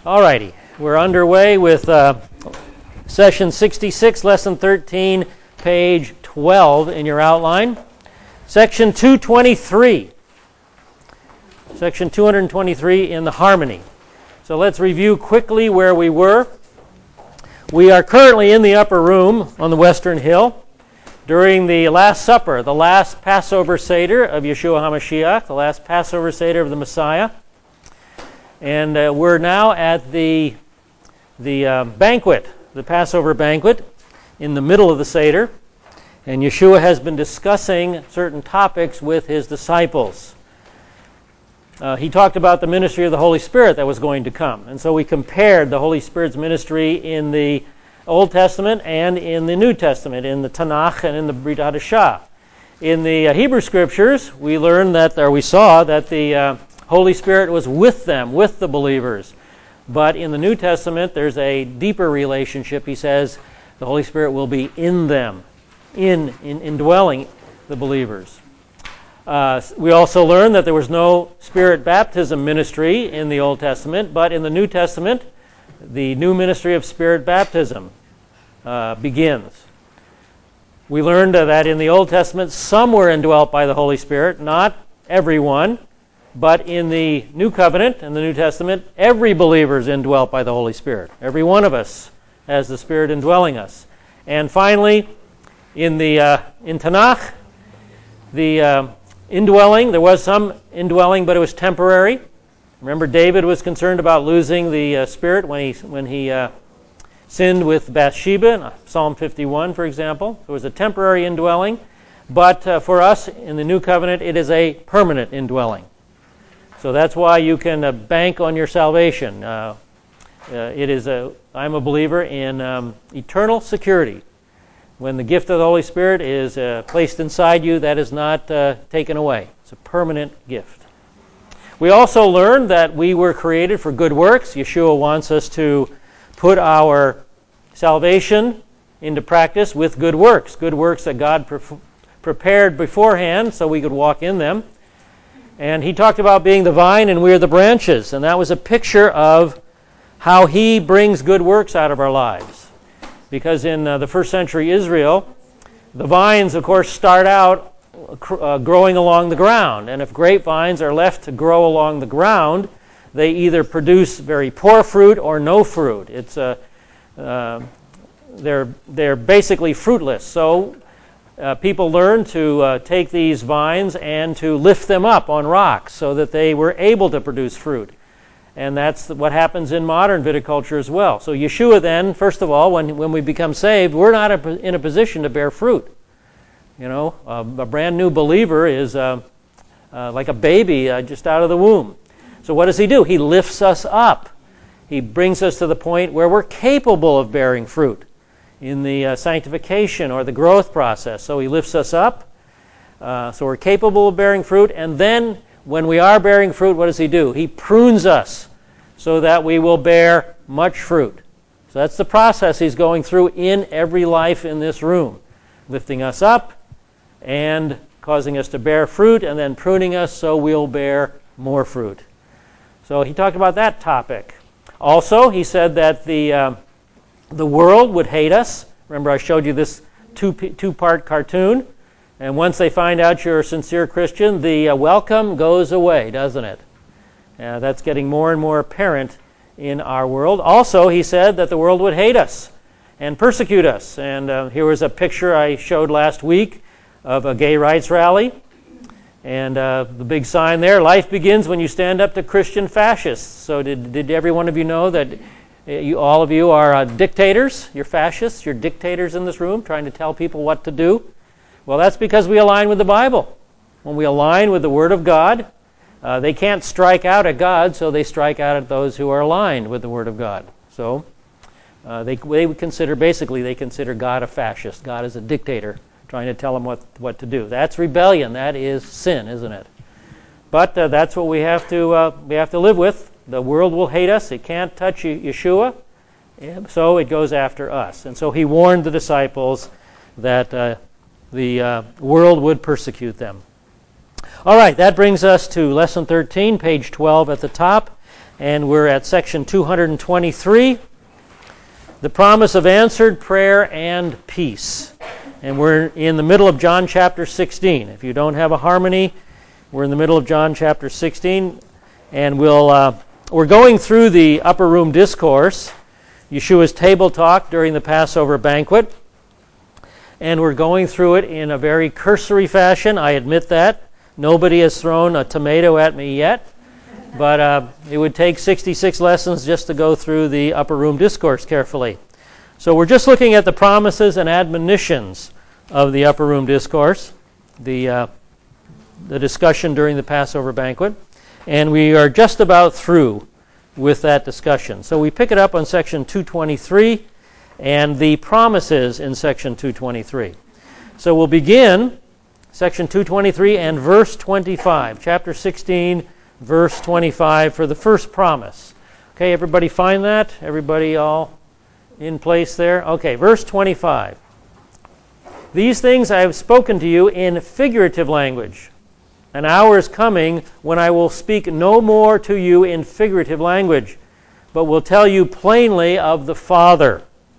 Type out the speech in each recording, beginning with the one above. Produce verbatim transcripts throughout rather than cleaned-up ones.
Alrighty, we're underway with uh, session sixty-six, lesson thirteen, page twelve in your outline. Section two twenty-three. Section two twenty-three in the Harmony. So let's review quickly where we were. We are currently in the upper room on the Western Hill during the Last Supper, the last Passover Seder of Yeshua HaMashiach, the last Passover Seder of the Messiah. And uh, we're now at the the uh, banquet, the Passover banquet, in the middle of the Seder. And Yeshua has been discussing certain topics with his disciples. Uh, he talked about the ministry of the Holy Spirit that was going to come. And so we compared the Holy Spirit's ministry in the Old Testament and in the New Testament, in the Tanakh and in the Brit Hadashah. In the uh, Hebrew Scriptures, we learned that, or we saw that the uh, Holy Spirit was with them, with the believers. But in the New Testament, there's a deeper relationship. He says the Holy Spirit will be in them, in, in indwelling the believers. Uh, we also learned that there was no Spirit baptism ministry in the Old Testament, but in the New Testament, the new ministry of Spirit baptism uh, begins. We learned uh, that in the Old Testament, some were indwelt by the Holy Spirit, not everyone. But in the New Covenant, in the New Testament, every believer is indwelt by the Holy Spirit. Every one of us has the Spirit indwelling us. And finally, in the uh, in Tanakh, the uh, indwelling, there was some indwelling, but it was temporary. Remember, David was concerned about losing the uh, Spirit when he when he uh, sinned with Bathsheba, in Psalm fifty-one, for example. It was a temporary indwelling, but uh, for us in the New Covenant, it is a permanent indwelling. So that's why you can uh, bank on your salvation. Uh, uh, it is a. I'm a believer in um, eternal security. When the gift of the Holy Spirit is uh, placed inside you, that is not uh, taken away. It's a permanent gift. We also learned that we were created for good works. Yeshua wants us to put our salvation into practice with good works, good works that God pre- prepared beforehand so we could walk in them. And he talked about being the vine and we are the branches. And that was a picture of how he brings good works out of our lives. Because in uh, the first century Israel, the vines, of course, start out uh, growing along the ground. And if grapevines are left to grow along the ground, they either produce very poor fruit or no fruit. It's a, uh, they're, they're basically fruitless. So Uh, people learned to uh, take these vines and to lift them up on rocks so that they were able to produce fruit. And that's what happens in modern viticulture as well. So Yeshua then, first of all, when, when we become saved, we're not a, in a position to bear fruit. You know, uh, a brand new believer is uh, uh, like a baby uh, just out of the womb. So what does he do? He lifts us up. He brings us to the point where we're capable of bearing fruit in the uh, sanctification or the growth process. So he lifts us up, uh, so we're capable of bearing fruit, and then when we are bearing fruit, what does he do? He prunes us so that we will bear much fruit. So that's the process he's going through in every life in this room, lifting us up and causing us to bear fruit, and then pruning us so we'll bear more fruit. So he talked about that topic. Also, he said that the uh, The world would hate us. Remember, I showed you this two, two-part cartoon. And once they find out you're a sincere Christian, the uh, welcome goes away, doesn't it? Uh, that's getting more and more apparent in our world. Also, he said that the world would hate us and persecute us. And uh, here was a picture I showed last week of a gay rights rally. And uh, the big sign there, life begins when you stand up to Christian fascists. So did, did every one of you know that You, all of you are uh, dictators, you're fascists, you're dictators in this room trying to tell people what to do? Well, that's because we align with the Bible. When we align with the Word of God, uh, they can't strike out at God, so they strike out at those who are aligned with the Word of God. So uh, they, they would consider, basically, they consider God a fascist. God is a dictator trying to tell them what, what to do. That's rebellion. That is sin, isn't it? But uh, that's what we have to uh, we have to live with. The world will hate us. It can't touch Yeshua, so it goes after us. And so he warned the disciples that uh, the uh, world would persecute them. All right, that brings us to lesson thirteen, page twelve at the top. and we're at section two hundred twenty-three, the promise of answered prayer and peace. And we're in the middle of John chapter sixteen. If you don't have a harmony, we're in the middle of John chapter sixteen, and we'll uh, we're going through the upper room discourse, Yeshua's table talk during the Passover banquet, and we're going through it in a very cursory fashion. I admit that. Nobody has thrown a tomato at me yet, but uh, it would take sixty-six lessons just to go through the upper room discourse carefully. So we're just looking at the promises and admonitions of the upper room discourse, the uh, the discussion during the Passover banquet, and we are just about through with that discussion. So we pick it up on section two twenty-three and the promises in section two twenty-three. So we'll begin section two twenty-three and verse twenty-five, chapter sixteen, verse twenty-five for the first promise. Okay, everybody find that? Everybody all in place there? Okay, verse twenty-five. These things I have spoken to you in figurative language. An hour is coming when I will speak no more to you in figurative language, but will tell you plainly of the Father.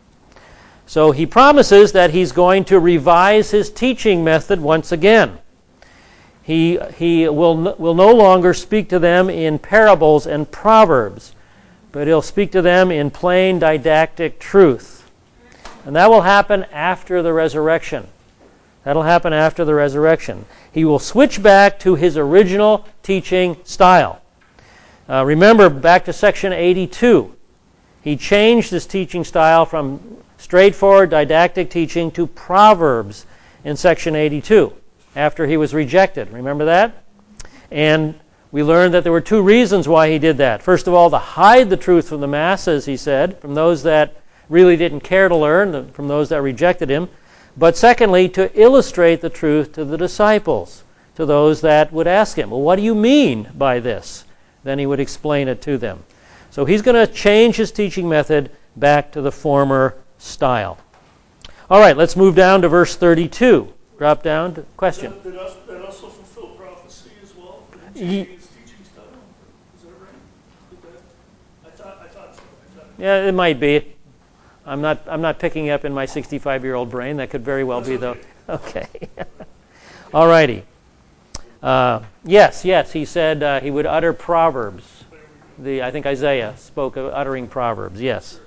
So he promises that he's going to revise his teaching method once again. He, he will, will no longer speak to them in parables and proverbs, but he'll speak to them in plain didactic truth. And that will happen after the resurrection. That'll happen after the resurrection. He will switch back to his original teaching style. Uh, remember, back to section eighty-two, he changed his teaching style from straightforward didactic teaching to proverbs in section eighty-two, after he was rejected. Remember that? And we learned that there were two reasons why he did that. First of all, to hide the truth from the masses, he said, from those that really didn't care to learn, from those that rejected him. But secondly, to illustrate the truth to the disciples, to those that would ask him, well, what do you mean by this? Then he would explain it to them. So he's going to change his teaching method back to the former style. All right, let's move down to verse thirty-two. Drop down to question. That, that, also, that also fulfill prophecy as well? Changing his teaching style? Is that right? Did that, I thought, I thought so. I thought Yeah, it might be. I'm not I'm not picking up in my sixty-five-year-old brain. That could very well That's be, okay. though. Okay. All righty. Uh, yes, yes, he said uh, he would utter proverbs. The I think Isaiah spoke of uttering proverbs, yes.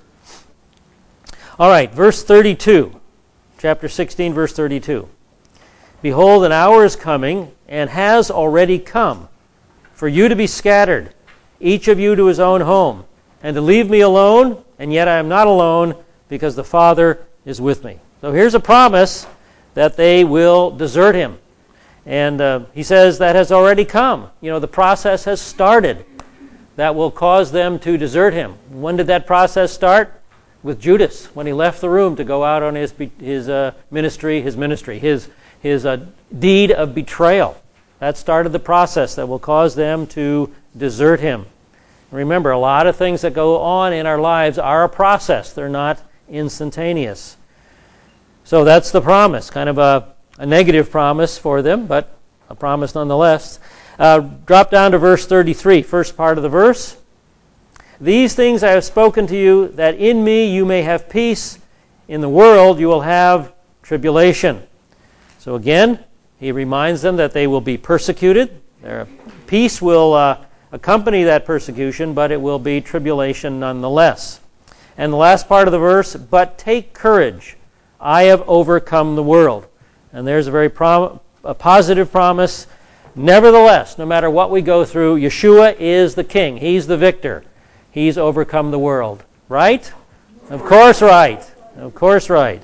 All right, verse thirty-two. Chapter sixteen, verse thirty-two. Behold, an hour is coming, and has already come, for you to be scattered, each of you to his own home, and to leave me alone, and yet I am not alone, because the Father is with me. So here's a promise that they will desert him. And uh, he says that has already come. You know, the process has started that will cause them to desert him. When did that process start? With Judas, when he left the room to go out on his his uh, ministry, his ministry, his his uh, deed of betrayal. That started the process that will cause them to desert him. Remember, a lot of things that go on in our lives are a process. They're not instantaneous. So that's the promise, kind of a, a negative promise for them, but a promise nonetheless. Uh, drop down to verse thirty-three, first part of the verse. These things I have spoken to you, that in me you may have peace. In the world you will have tribulation. So again, he reminds them that they will be persecuted. Their peace will uh, accompany that persecution, but it will be tribulation nonetheless. And the last part of the verse, but take courage, I have overcome the world. And there's a very prom- a positive promise. Nevertheless, no matter what we go through, Yeshua is the king. He's the victor. He's overcome the world. Right? Of course right. Of course right.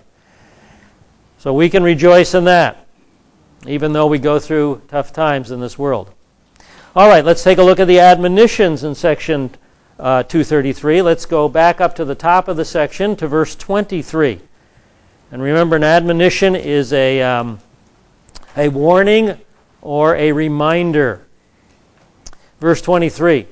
So we can rejoice in that, even though we go through tough times in this world. All right, let's take a look at the admonitions in section uh, two thirty-three. Let's go back up to the top of the section to verse twenty-three. And remember, an admonition is a, um, a warning or a reminder. Verse twenty-three.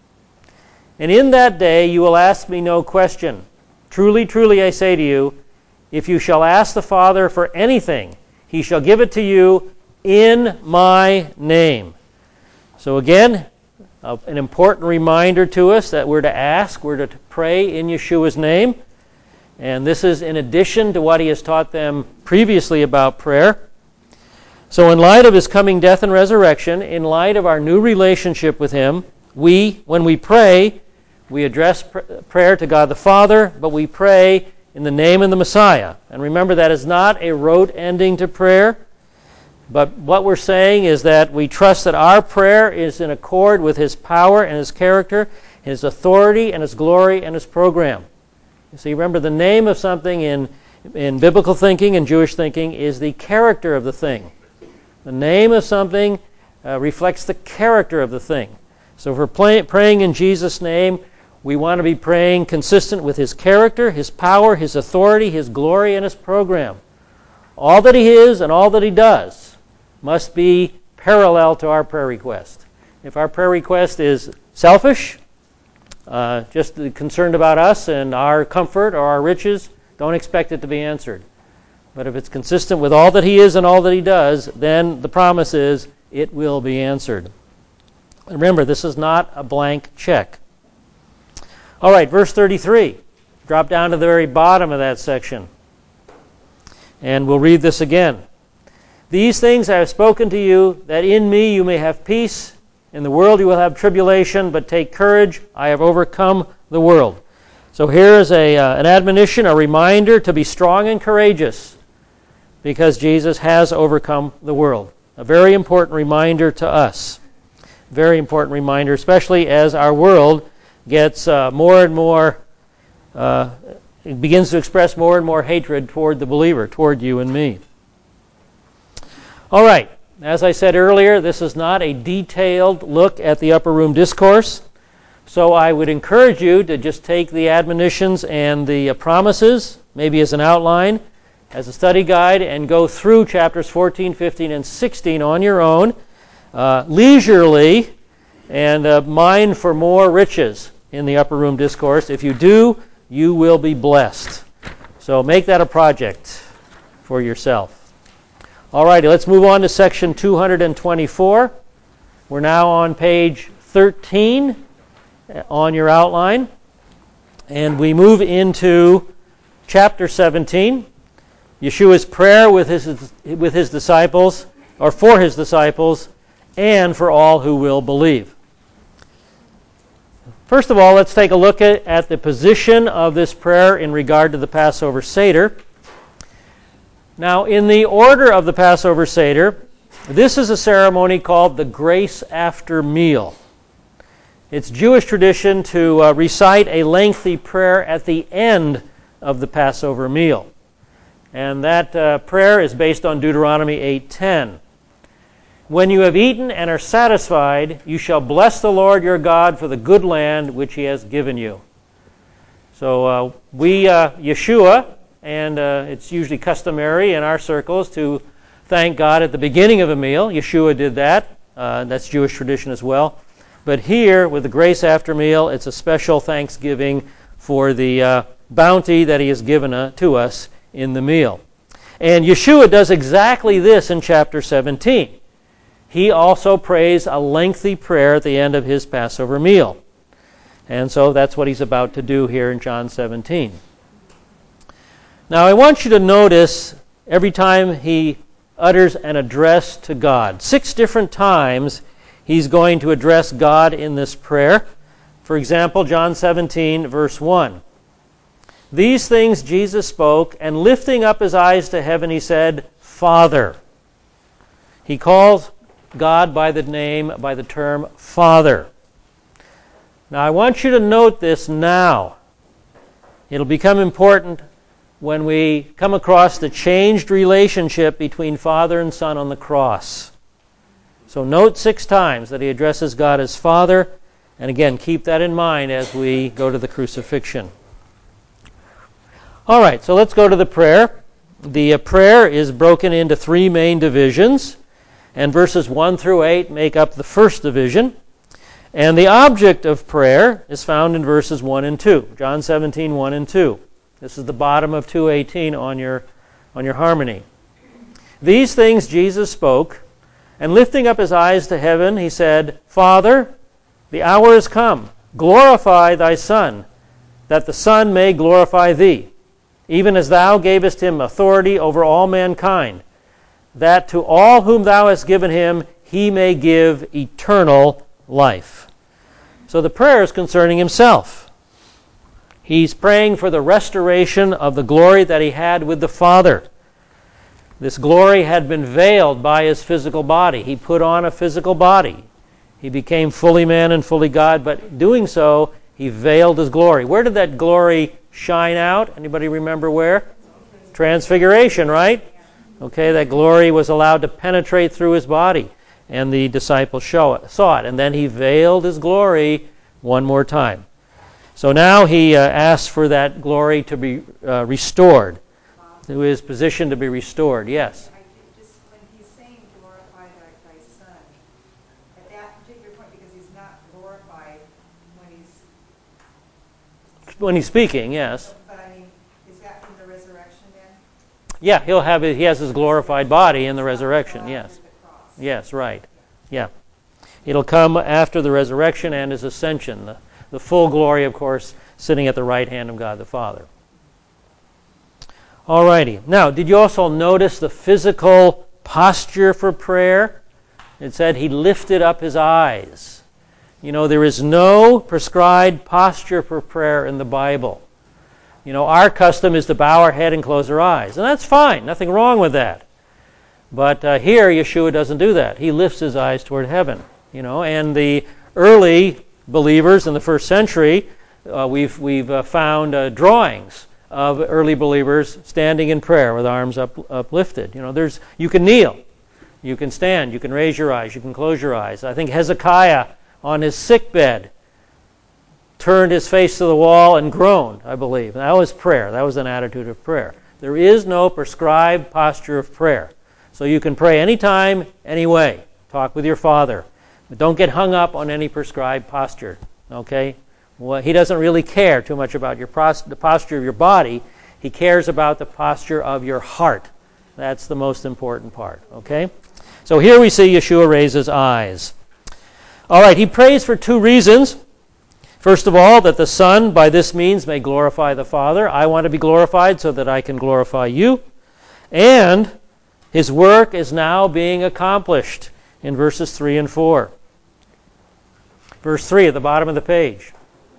And in that day you will ask me no question. Truly, truly, I say to you, if you shall ask the Father for anything, he shall give it to you in my name. So again, uh, an important reminder to us that we're to ask, we're to pray in Yeshua's name. And this is in addition to what he has taught them previously about prayer. So in light of his coming death and resurrection, in light of our new relationship with him, we, when we pray, we address pr- prayer to God the Father, but we pray in the name of the Messiah. And remember, that is not a rote ending to prayer, but what we're saying is that we trust that our prayer is in accord with his power and his character, his authority and his glory and his program. You see, remember, the name of something in, in biblical thinking and Jewish thinking is the character of the thing. The name of something uh, reflects the character of the thing. So if we're play, praying in Jesus' name, we want to be praying consistent with his character, his power, his authority, his glory, and his program. All that he is and all that he does must be parallel to our prayer request. If our prayer request is selfish, uh, just concerned about us and our comfort or our riches, don't expect it to be answered. But if it's consistent with all that he is and all that he does, then the promise is it will be answered. Remember, this is not a blank check. All right, verse thirty-three. Drop down to the very bottom of that section. And we'll read this again. These things I have spoken to you, that in me you may have peace. In the world you will have tribulation, but take courage, I have overcome the world. So here is a, uh, an admonition, a reminder to be strong and courageous, because Jesus has overcome the world. A very important reminder to us. Very important reminder, especially as our world gets uh, more and more, uh, it begins to express more and more hatred toward the believer, toward you and me. All right, as I said earlier, this is not a detailed look at the Upper Room Discourse, so I would encourage you to just take the admonitions and the uh, promises, maybe as an outline, as a study guide, and go through chapters fourteen, fifteen, and sixteen on your own, uh, leisurely, and uh, mine for more riches in the Upper Room Discourse. If you do, you will be blessed. So make that a project for yourself. All righty, let's move on to section two hundred twenty-four. We're now on page thirteen on your outline. And we move into chapter seventeen, Yeshua's prayer with his, with his disciples, or for his disciples, and for all who will believe. First of all, let's take a look at, at the position of this prayer in regard to the Passover Seder. Now, in the order of the Passover Seder, this is a ceremony called the grace after meal. It's Jewish tradition to uh, recite a lengthy prayer at the end of the Passover meal. And that uh, prayer is based on Deuteronomy eight ten. When you have eaten and are satisfied, you shall bless the Lord your God for the good land which he has given you. So uh, we, uh, Yeshua, and uh, it's usually customary in our circles to thank God at the beginning of a meal. Yeshua did that. Uh, that's Jewish tradition as well. But here, with the grace after meal, it's a special thanksgiving for the uh, bounty that he has given uh, to us in the meal. And Yeshua does exactly this in chapter seventeen. He also prays a lengthy prayer at the end of his Passover meal. And so that's what he's about to do here in John seventeen. Now I want you to notice every time he utters an address to God. Six different times he's going to address God in this prayer. For example, John seventeen, verse one. These things Jesus spoke, and lifting up his eyes to heaven, he said, Father. He calls God by the name, by the term Father. Now I want you to note this now. It'll become important when we come across the changed relationship between Father and Son on the cross. So note six times that he addresses God as Father, and again, keep that in mind as we go to the crucifixion. All right, so let's go to the prayer. The uh, prayer is broken into three main divisions, and verses one through eight make up the first division. And the object of prayer is found in verses one and two, John seventeen, one and two. This is the bottom of two eighteen on your, on your harmony. These things Jesus spoke, and lifting up his eyes to heaven, he said, Father, The hour is come. Glorify thy Son, that the Son may glorify thee, even as thou gavest him authority over all mankind, that to all whom thou hast given him he may give eternal life. So the prayer is concerning himself. He's praying for the restoration of the glory that he had with the Father. This glory had been veiled by his physical body. He put on a physical body. He became fully man and fully God, but doing so, he veiled his glory. Where did that glory shine out? Anybody remember where? Transfiguration, right? Okay, that glory was allowed to penetrate through his body, and the disciples show it, saw it. And then he veiled his glory one more time. So now he uh, asks for that glory to be uh, restored, to his position to be restored. Yes? I think just when he's saying glorify thy, thy Son, at that particular point, because he's not glorified when he's... When he's speaking, yes. But I mean, is that from the resurrection then? Yeah, he'll have his, he has his glorified body in the resurrection, yes. Yes, right. Yeah. It'll come after the resurrection and his ascension. The, the full glory, of course, sitting at the right hand of God the Father. Alrighty. Now, did you also notice the physical posture for prayer? It said he lifted up his eyes. You know, there is no prescribed posture for prayer in the Bible. You know, our custom is to bow our head and close our eyes. And that's fine. Nothing wrong with that. But uh, here, Yeshua doesn't do that. He lifts his eyes toward heaven. You know, and the early believers in the first century, uh, we've we've uh, found uh, drawings of early believers standing in prayer with arms up, uplifted. You know, there's you can kneel, you can stand, you can raise your eyes, you can close your eyes. I think Hezekiah on his sickbed turned his face to the wall and groaned, I believe. That was prayer. That was an attitude of prayer. There is no prescribed posture of prayer. So you can pray anytime, any way. Talk with your Father. But don't get hung up on any prescribed posture. Okay? Well, he doesn't really care too much about your pros- the posture of your body. He cares about the posture of your heart. That's the most important part. Okay? So here we see Yeshua raise his eyes. All right, he prays for two reasons. First of all, that the Son, by this means, may glorify the Father. I want to be glorified so that I can glorify you. And his work is now being accomplished in verses three and four. Verse three at the bottom of the page.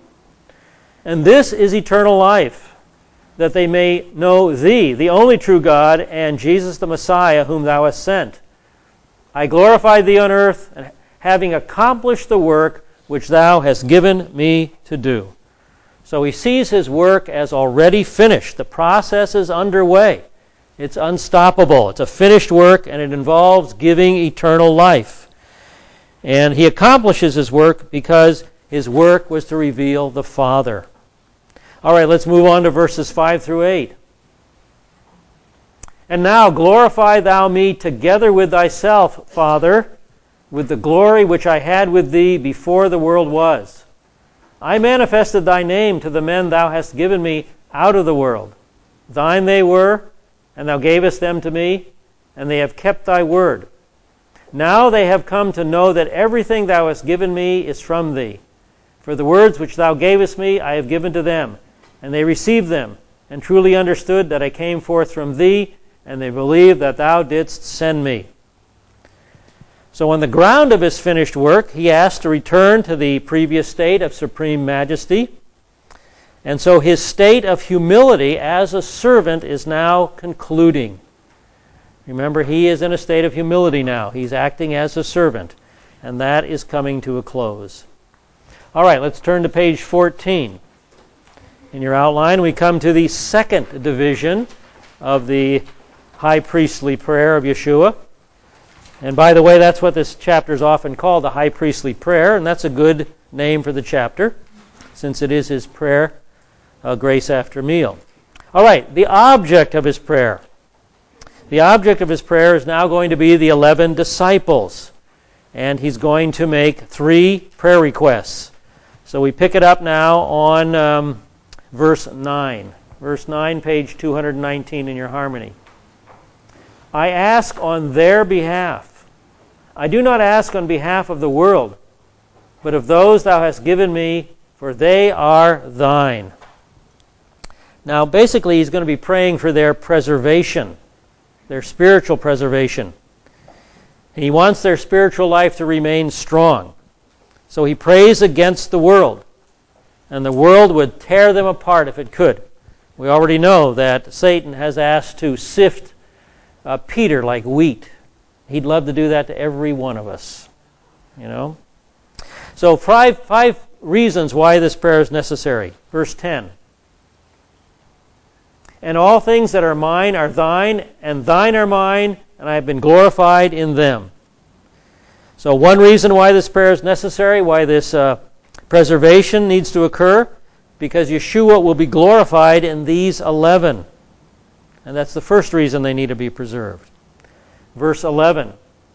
And this is eternal life, that they may know thee, the only true God, and Jesus the Messiah, whom thou hast sent. I glorified thee on earth, and having accomplished the work which thou hast given me to do. So he sees his work as already finished. The process is underway. It's unstoppable. It's a finished work, and it involves giving eternal life. And he accomplishes his work because his work was to reveal the Father. All right, let's move on to verses five through eight. And now glorify thou me together with thyself, Father, with the glory which I had with thee before the world was. I manifested thy name to the men thou hast given me out of the world. Thine they were, and thou gavest them to me, and they have kept thy word. Now they have come to know that everything thou hast given me is from thee. For the words which thou gavest me I have given to them, and they received them, and truly understood that I came forth from thee, and they believed that thou didst send me. So on the ground of his finished work, he asked to return to the previous state of supreme majesty. And so his state of humility as a servant is now concluding. Remember, he is in a state of humility now. He's acting as a servant, and that is coming to a close. All right, let's turn to page fourteen. In your outline, we come to the second division of the high priestly prayer of Yeshua. And by the way, that's what this chapter is often called, the high priestly prayer, and that's a good name for the chapter, since it is his prayer, uh, grace after meal. All right, the object of his prayer. The object of his prayer is now going to be the eleven disciples, and he's going to make three prayer requests. So we pick it up now on um, verse nine. Verse nine, page two hundred nineteen in your harmony. I ask on their behalf. I do not ask on behalf of the world, but of those thou hast given me, for they are thine. Now, basically, he's going to be praying for their preservation, their spiritual preservation. He wants their spiritual life to remain strong. So he prays against the world, and the world would tear them apart if it could. We already know that Satan has asked to sift uh, Peter like wheat. He'd love to do that to every one of us, you know. So five, five reasons why this prayer is necessary. Verse ten. And all things that are mine are thine, and thine are mine, and I have been glorified in them. So one reason why this prayer is necessary, why this uh, preservation needs to occur, because Yeshua will be glorified in these eleven. And that's the first reason they need to be preserved. Verse eleven.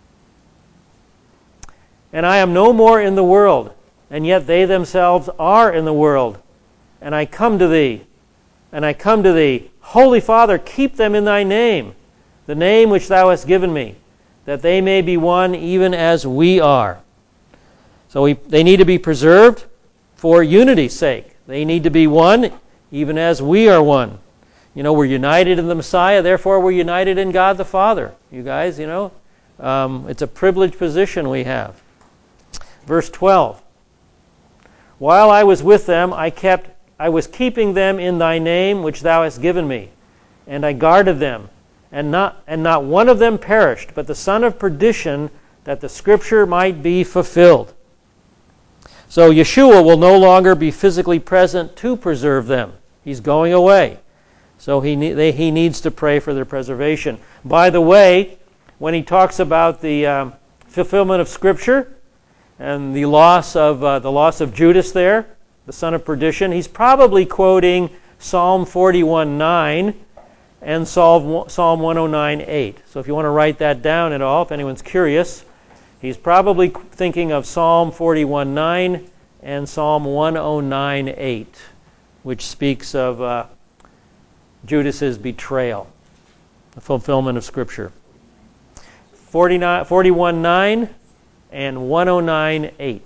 And I am no more in the world, and yet they themselves are in the world. And I come to thee, and I come to thee. Holy Father, keep them in thy name, the name which thou hast given me, that they may be one even as we are. So we, they need to be preserved for unity's sake. They need to be one even as we are one. You know, we're united in the Messiah, therefore we're united in God the Father. You guys, you know, um, it's a privileged position we have. Verse twelve. While I was with them, I kept I was keeping them in thy name which thou hast given me, and I guarded them, and not and not one of them perished, but the son of perdition, that the scripture might be fulfilled. So Yeshua will no longer be physically present to preserve them. He's going away. So he they, he needs to pray for their preservation. By the way, when he talks about the um, fulfillment of scripture and the loss of uh, the loss of Judas there, the son of perdition, he's probably quoting Psalm forty-one nine and Psalm Psalm one oh nine eight. So if you want to write that down at all, if anyone's curious, he's probably thinking of Psalm forty-one nine and Psalm one oh nine eight, which speaks of uh, Judas's betrayal, the fulfillment of Scripture. forty-one nine and one oh nine eight.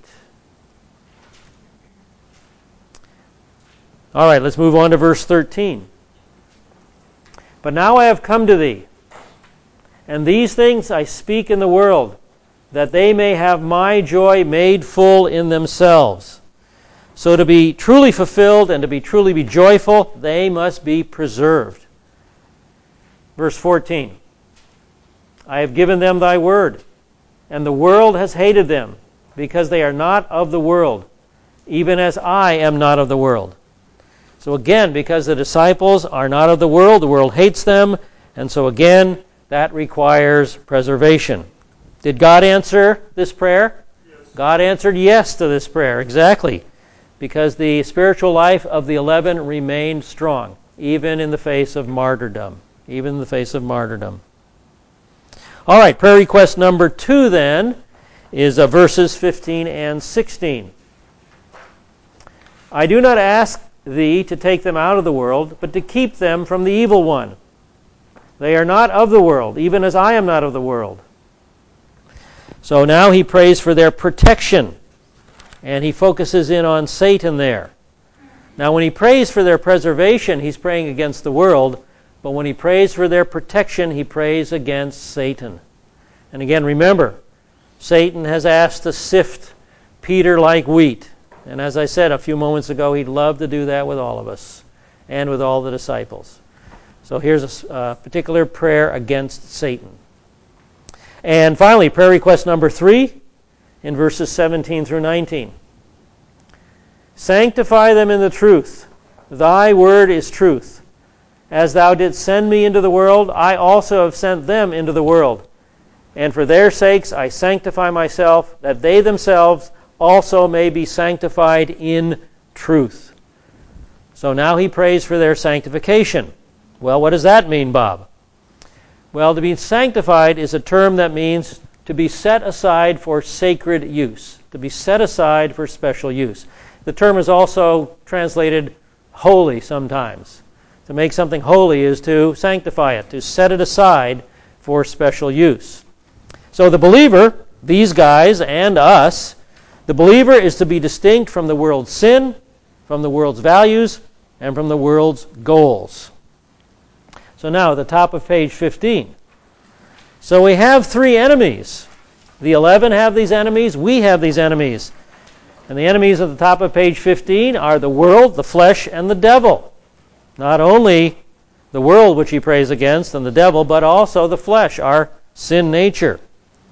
All right, let's move on to verse thirteen. But now I have come to thee, and these things I speak in the world, that they may have my joy made full in themselves. So to be truly fulfilled and to be truly be joyful, they must be preserved. Verse fourteen. I have given them thy word, and the world has hated them, because they are not of the world, even as I am not of the world. So again, because the disciples are not of the world, the world hates them, and so again, that requires preservation. Did God answer this prayer? Yes. God answered yes to this prayer, exactly, because the spiritual life of the eleven remained strong, even in the face of martyrdom, even in the face of martyrdom. All right, prayer request number two then is uh, verses fifteen and sixteen. I do not ask thee to take them out of the world, but to keep them from the evil one. They are not of the world, even as I am not of the world. So now he prays for their protection, and he focuses in on Satan there. Now when he prays for their preservation, he's praying against the world, but when he prays for their protection, he prays against Satan. And again, remember, Satan has asked to sift Peter like wheat. And as I said a few moments ago, he'd love to do that with all of us and with all the disciples. So here's a uh, particular prayer against Satan. And finally, prayer request number three in verses seventeen through nineteen. Sanctify them in the truth. Thy word is truth. As thou didst send me into the world, I also have sent them into the world. And for their sakes I sanctify myself, that they themselves also may be sanctified in truth. So now he prays for their sanctification. Well, what does that mean, Bob? Well, to be sanctified is a term that means to be set aside for sacred use, to be set aside for special use. The term is also translated holy sometimes. To make something holy is to sanctify it, to set it aside for special use. So the believer, these guys and us, The believer is to be distinct from the world's sin, from the world's values, and from the world's goals. So now, at the top of page fifteen. So we have three enemies. The eleven have these enemies. We have these enemies. And the enemies at the top of page fifteen are the world, the flesh, and the devil. Not only the world which he prays against and the devil, but also the flesh, our sin nature.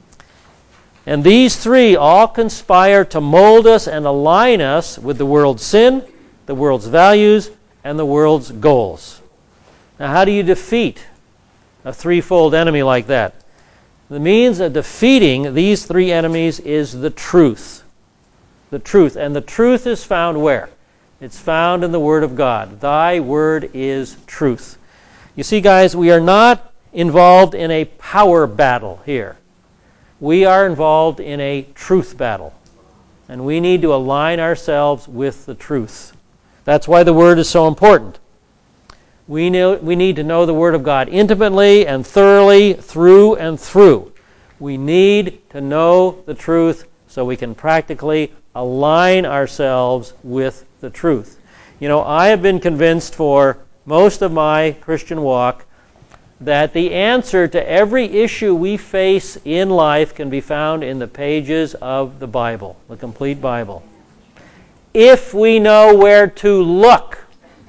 And these three all conspire to mold us and align us with the world's sin, the world's values, and the world's goals. Now, how do you defeat a threefold enemy like that? The means of defeating these three enemies is the truth. The truth. And the truth is found where? It's found in the Word of God. Thy Word is truth. You see, guys, we are not involved in a power battle here. We are involved in a truth battle. And we need to align ourselves with the truth. That's why the Word is so important. We know, we need to know the Word of God intimately and thoroughly, through and through. We need to know the truth so we can practically align ourselves with the truth. You know, I have been convinced for most of my Christian walk that the answer to every issue we face in life can be found in the pages of the Bible, the complete Bible. If we know where to look.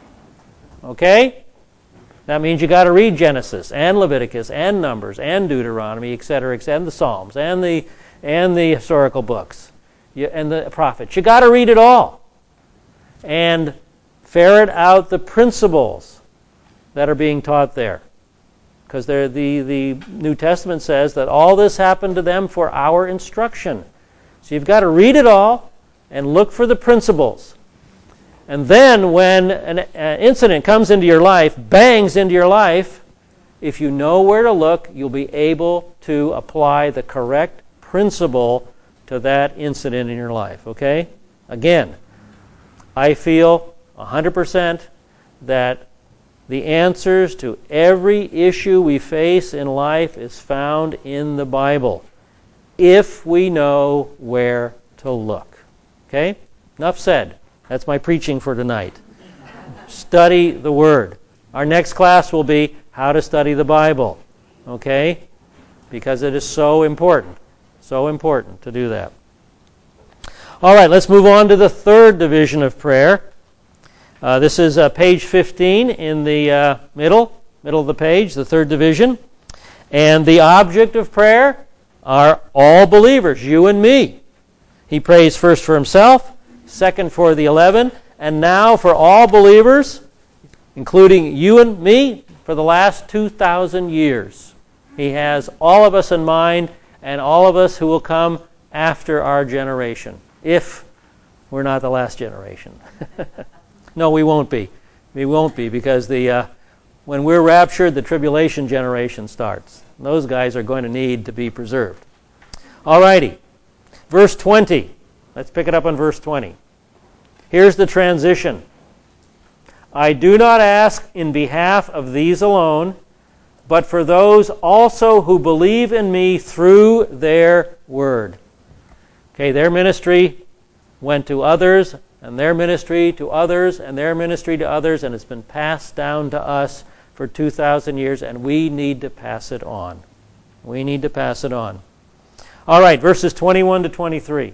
Okay? That means you got to read Genesis and Leviticus and Numbers and Deuteronomy, et cetera, et cetera, and the Psalms and the and the historical books and the prophets. You got to read it all and ferret out the principles that are being taught there, because the the New Testament says that all this happened to them for our instruction. So you've got to read it all and look for the principles. And then when an uh, incident comes into your life, bangs into your life, if you know where to look, you'll be able to apply the correct principle to that incident in your life. Okay? Again, I feel one hundred percent that the answers to every issue we face in life is found in the Bible, if we know where to look. Okay? Enough said. That's my preaching for tonight. Study the Word. Our next class will be how to study the Bible. Okay? Because it is so important. So important to do that. All right, let's move on to the third division of prayer. Uh, this is uh, page fifteen in the uh, middle, middle of the page, the third division. And the object of prayer are all believers, you and me. He prays first for himself, second for the eleven, and now for all believers, including you and me, for the last two thousand years. He has all of us in mind, and all of us who will come after our generation, if we're not the last generation. No, we won't be. We won't be, because the uh, when we're raptured, the tribulation generation starts. Those guys are going to need to be preserved. All righty. Verse twenty. Let's pick it up on verse twenty. Here's the transition. I do not ask in behalf of these alone, but for those also who believe in me through their word. Okay, their ministry went to others, and their ministry to others, and their ministry to others, and it's been passed down to us for two thousand years, and we need to pass it on. We need to pass it on. All right, verses twenty-one to twenty-three.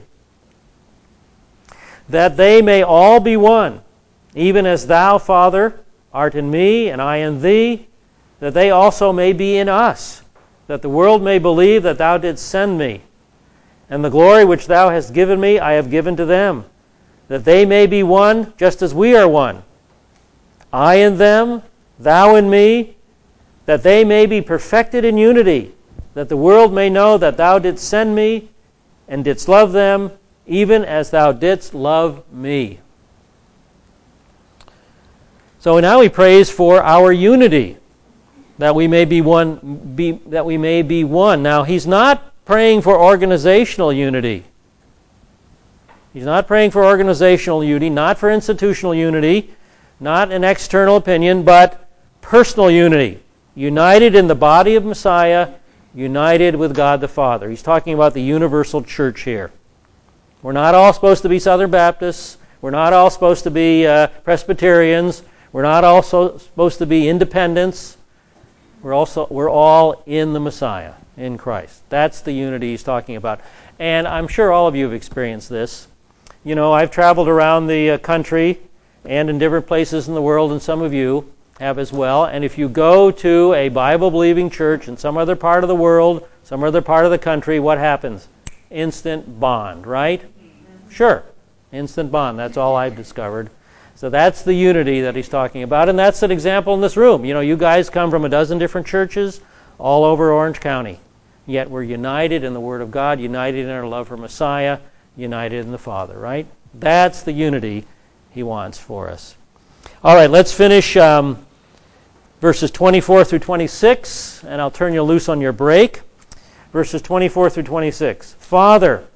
That they may all be one, even as thou, Father, art in me, and I in thee, that they also may be in us, that the world may believe that thou didst send me. And the glory which thou hast given me, I have given to them, that they may be one, just as we are one. I in them, thou in me, that they may be perfected in unity, that the world may know that thou didst send me, and didst love them, even as thou didst love me. So now he prays for our unity, that we may be one. Be, that we may be one. Now he's not praying for organizational unity. He's not praying for organizational unity, not for institutional unity, not an external opinion, but personal unity. United in the body of Messiah, united with God the Father. He's talking about the universal church here. We're not all supposed to be Southern Baptists. We're not all supposed to be uh, Presbyterians. We're not all so, supposed to be independents. We're also we're all in the Messiah, in Christ. That's the unity he's talking about. And I'm sure all of you have experienced this. You know, I've traveled around the uh, country and in different places in the world, and some of you have as well. And if you go to a Bible-believing church in some other part of the world, some other part of the country, what happens? Instant bond, right? Sure. Instant bond. That's all I've discovered. So that's the unity that he's talking about, and that's an example in this room. You know, you guys come from a dozen different churches all over Orange County, yet we're united in the Word of God, united in our love for Messiah, united in the Father, right? That's the unity he wants for us. All right, let's finish um, verses twenty-four through twenty-six, and I'll turn you loose on your break. Verses twenty-four through twenty-six. Father,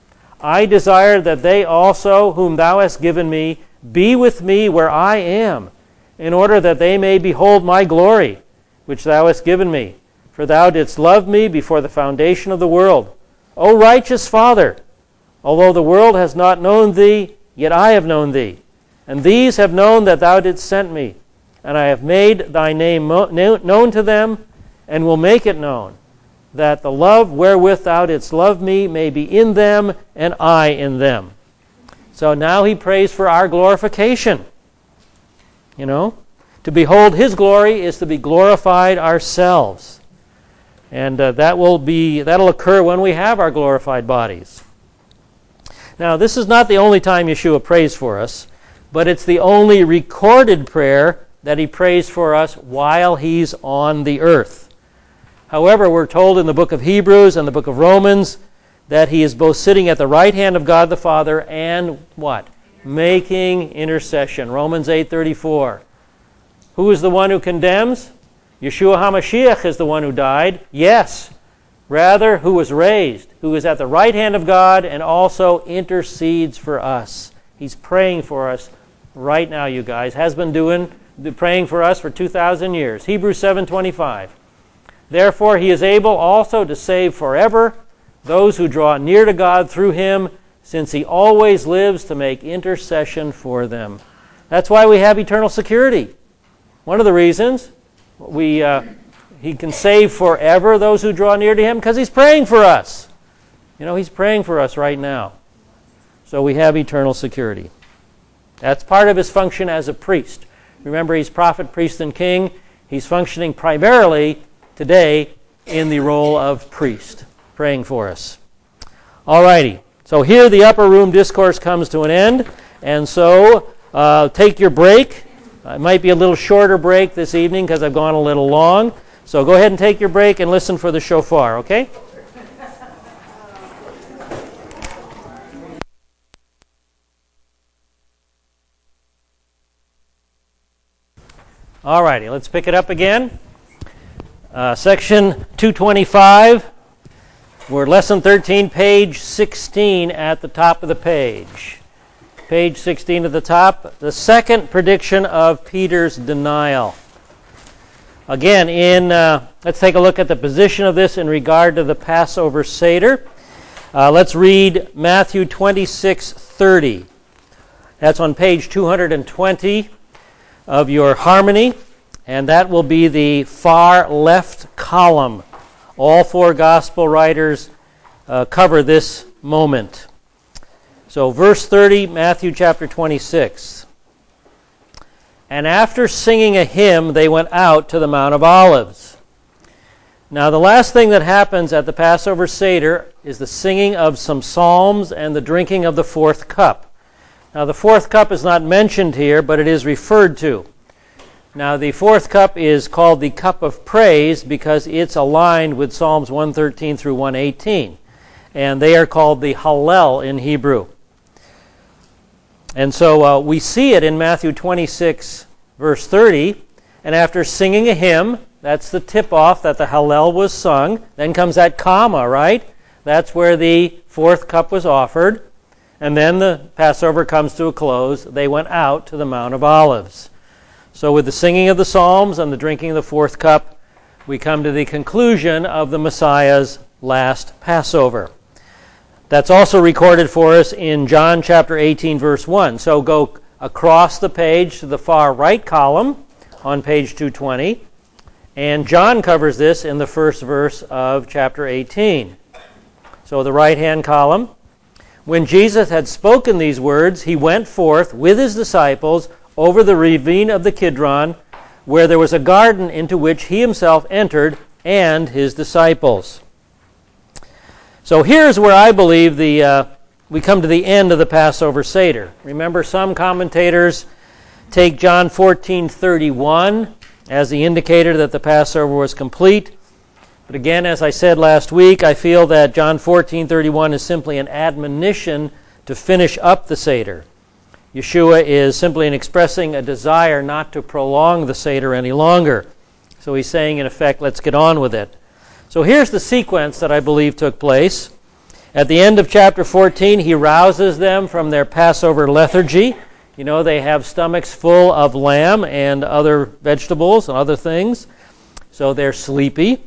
I desire that they also, whom thou hast given me, be with me where I am, in order that they may behold my glory, which thou hast given me. For thou didst love me before the foundation of the world. O righteous Father, although the world has not known thee, yet I have known thee. And these have known that thou didst send me. And I have made thy name mo- known to them, and will make it known, that the love wherewith thou didst love me may be in them, and I in them. So now he prays for our glorification. You know, to behold his glory is to be glorified ourselves. And uh, that will be that'll occur when we have our glorified bodies. Now, this is not the only time Yeshua prays for us, but it's the only recorded prayer that he prays for us while he's on the earth. However, we're told in the book of Hebrews and the book of Romans that he is both sitting at the right hand of God the Father and what? Making intercession. Romans eight thirty-four. Who is the one who condemns? Yeshua HaMashiach is the one who died. Yes. Rather, who was raised, who is at the right hand of God and also intercedes for us. He's praying for us right now, you guys. Has been doing, praying for us for two thousand years. Hebrews seven twenty-five. Therefore, he is able also to save forever those who draw near to God through him, since he always lives to make intercession for them. That's why we have eternal security. One of the reasons we uh, he can save forever those who draw near to him, because he's praying for us. You know, he's praying for us right now. So we have eternal security. That's part of his function as a priest. Remember, he's prophet, priest, and king. He's functioning primarily today in the role of priest, praying for us. All righty. So here the upper room discourse comes to an end. And so uh, take your break. It might be a little shorter break this evening because I've gone a little long. So go ahead and take your break and listen for the shofar, okay? All righty, let's pick it up again. Uh, section two twenty-five. We're lesson thirteen, page sixteen at the top of the page. Page sixteen at the top. The second prediction of Peter's denial. Again, in uh, let's take a look at the position of this in regard to the Passover Seder. Uh, let's read Matthew twenty-six thirty. That's on page two hundred twenty of your harmony, and that will be the far left column. All four gospel writers uh, cover this moment. So verse thirty, Matthew chapter twenty-six. And after singing a hymn, they went out to the Mount of Olives. Now, the last thing that happens at the Passover Seder is the singing of some psalms and the drinking of the fourth cup. Now, the fourth cup is not mentioned here, but it is referred to. Now, the fourth cup is called the cup of praise because it's aligned with Psalms one thirteen through one eighteen. And they are called the Hallel in Hebrew. And so uh, we see it in Matthew twenty-six, verse thirty. And after singing a hymn, that's the tip-off that the Hallel was sung. Then comes that comma, right? That's where the fourth cup was offered. And then the Passover comes to a close. They went out to the Mount of Olives. So with the singing of the psalms and the drinking of the fourth cup, we come to the conclusion of the Messiah's last Passover. That's also recorded for us in John chapter eighteen, verse one. So go across the page to the far right column on page two twenty. And John covers this in the first verse of chapter eighteen. So the right-hand column. When Jesus had spoken these words, he went forth with his disciples over the ravine of the Kidron, where there was a garden into which he himself entered and his disciples. So here's where I believe the uh, we come to the end of the Passover Seder. Remember, some commentators take John fourteen thirty-one as the indicator that the Passover was complete. But again, as I said last week, I feel that John fourteen thirty-one is simply an admonition to finish up the Seder. Yeshua is simply expressing a desire not to prolong the Seder any longer. So he's saying, in effect, let's get on with it. So here's the sequence that I believe took place. At the end of chapter fourteen, he rouses them from their Passover lethargy. You know, they have stomachs full of lamb and other vegetables and other things, so they're sleepy.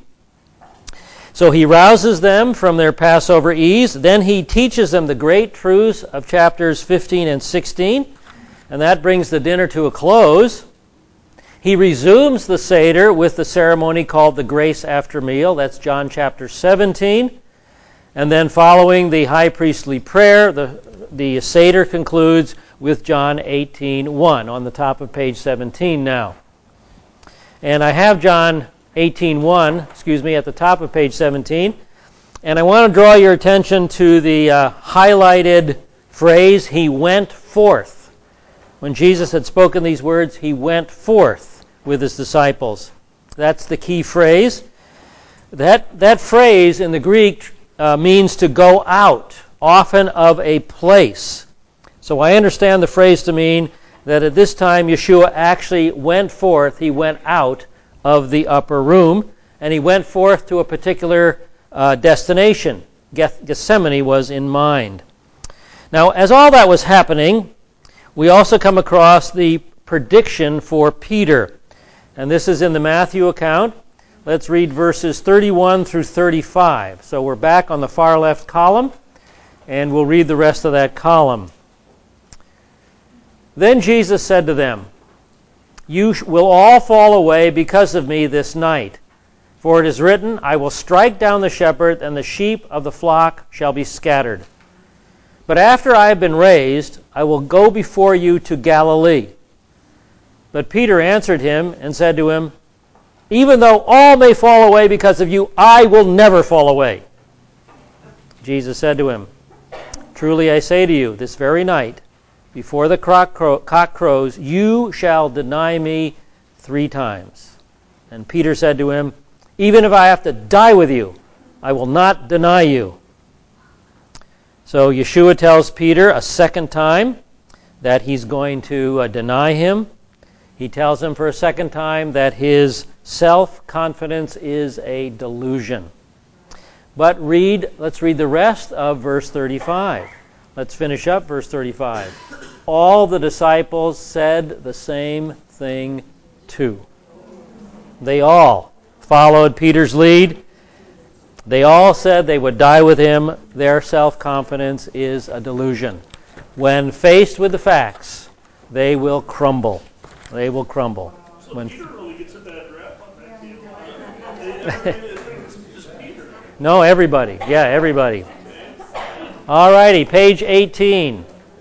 So he rouses them from their Passover ease. Then he teaches them the great truths of chapters fifteen and sixteen, and that brings the dinner to a close. He resumes the Seder with the ceremony called the grace after meal. That's John chapter seventeen. And then following the high priestly prayer, the, the Seder concludes with John eighteen one on the top of page seventeen now. And I have John eighteen one, excuse me, at the top of page seventeen. And I want to draw your attention to the uh, highlighted phrase, he went forth. When Jesus had spoken these words, he went forth with his disciples. That's the key phrase. That, that phrase in the Greek uh, means to go out, often of a place. So I understand the phrase to mean that at this time Yeshua actually went forth, he went out of the upper room, and he went forth to a particular uh, destination. Gethsemane was in mind. Now, as all that was happening, we also come across the prediction for Peter. And this is in the Matthew account. Let's read verses thirty-one through thirty-five. So we're back on the far left column, and we'll read the rest of that column. Then Jesus said to them, "You will all fall away because of me this night. For it is written, I will strike down the shepherd, and the sheep of the flock shall be scattered. But after I have been raised, I will go before you to Galilee." But Peter answered him and said to him, "Even though all may fall away because of you, I will never fall away." Jesus said to him, "Truly I say to you, this very night, before the cock crows, you shall deny me three times." And Peter said to him, "Even if I have to die with you, I will not deny you." So Yeshua tells Peter a second time that he's going to uh, deny him. He tells him for a second time that his self-confidence is a delusion. But read, let's read the rest of verse thirty-five. Let's finish up verse thirty-five. All the disciples said the same thing too. They all followed Peter's lead. They all said they would die with him. Their self-confidence is a delusion. When faced with the facts, they will crumble. They will crumble. So when Peter really gets a bad rap on that deal. Everybody thinks it's just Peter. No, everybody. Yeah, everybody. All righty, page eighteen.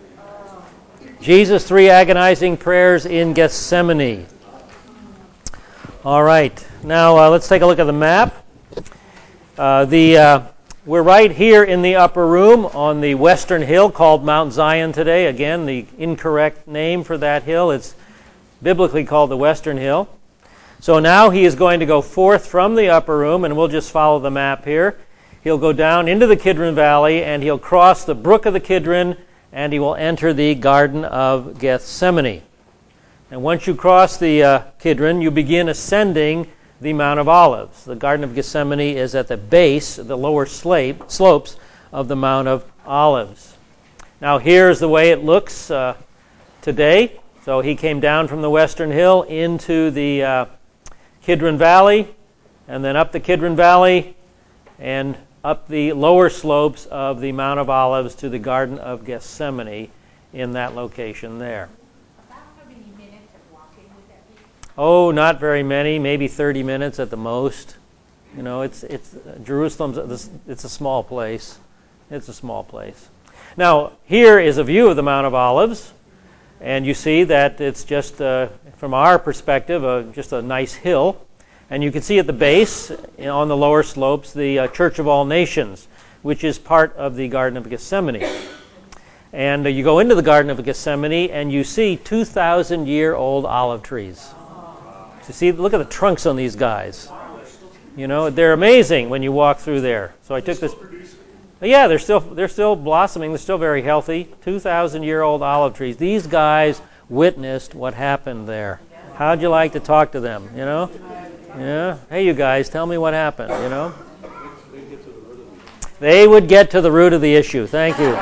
Jesus' three agonizing prayers in Gethsemane. All right, now uh, let's take a look at the map. Uh, the uh, we're right here in the upper room on the western hill called Mount Zion today. Again, the incorrect name for that hill. It's biblically called the Western Hill. So now he is going to go forth from the upper room, and we'll just follow the map here. He'll go down into the Kidron Valley, and he'll cross the brook of the Kidron, and he will enter the Garden of Gethsemane. And once you cross the uh, Kidron, you begin ascending the Mount of Olives. The Garden of Gethsemane is at the base, the lower slate, slopes of the Mount of Olives. Now here's the way it looks uh, today. So he came down from the western hill into the uh, Kidron Valley, and then up the Kidron Valley, and up the lower slopes of the Mount of Olives to the Garden of Gethsemane in that location there. About how many minutes of walking would that be? Oh, not very many, maybe thirty minutes at the most. You know, it's it's Jerusalem's it's a small place. It's a small place. Now, here is a view of the Mount of Olives, and you see that it's just, uh, from our perspective, uh, just a nice hill. And you can see at the base, you know, on the lower slopes, the uh, Church of All Nations, which is part of the Garden of Gethsemane. And uh, you go into the Garden of Gethsemane, and you see two thousand year old olive trees. So see, look at the trunks on these guys. You know, they're amazing when you walk through there. So I took this. Yeah, they're still they're still blossoming. They're still very healthy. two thousand year old olive trees. These guys witnessed what happened there. How'd you like to talk to them? You know. Yeah. Hey, you guys, tell me what happened, you know? They would get to the root of the issue. Thank you.